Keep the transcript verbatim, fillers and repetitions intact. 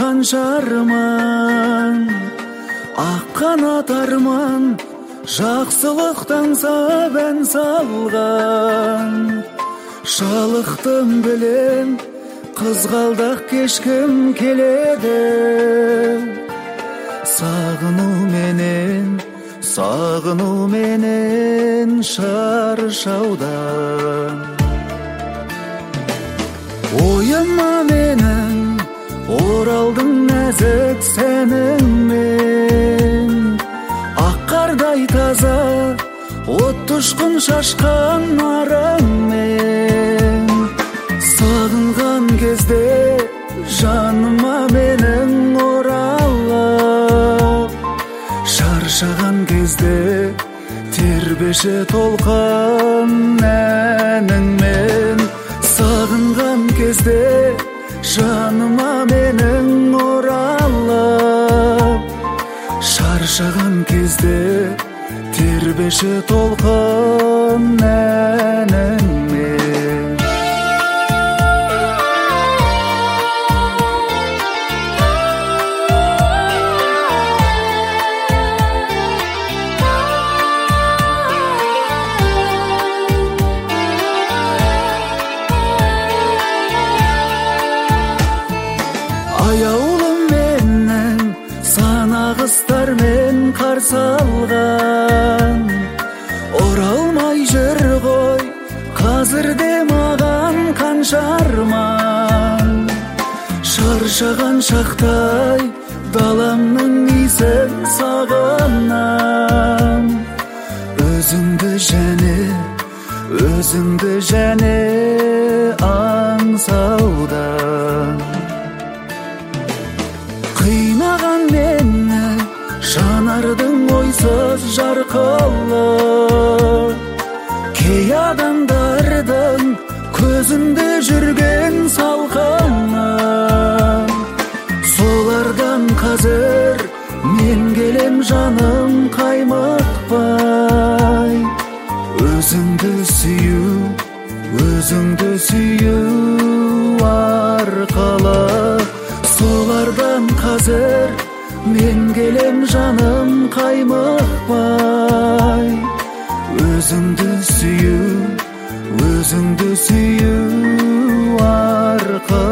қанша арман, ақ қанат арман, жақсылықтан сабан салған. Шалықтым білем, қызғалдақ кешкім келеді. Сағыну менен, сағыну менен шаршаудан. Ойыма менің оралдың нәзік сәніңмен, ақ қардай таза от ұшқын шашқан нарыңмен. Сағынған кезде жаныма менің оралып, шаршаған кезде тербеші толқын әніңмен. Сағынған кезде жаныма менің оралып, шаршаған кезде тербеші толқын әніңмен. Аяулым менің санағыстармен қарсы алған. Оралмай жүр ғой қазірде маған қанша арман. Шаршаған шақтай даламның исін сағынам. Өзіңді және, өзіңді және аңсаудан. Қинаған мені жанардың ойсыз жарқылы, кей адамдардың көзінде жүрген салқыны. Солардан қазір мен келем жаным қаймықпай. Өзіңді сүю, өзіңді сүю арқылы. Солардан қазір мен келем жаным қаймықпай. Өзіңді сүю, өзіңді сүю арқылы.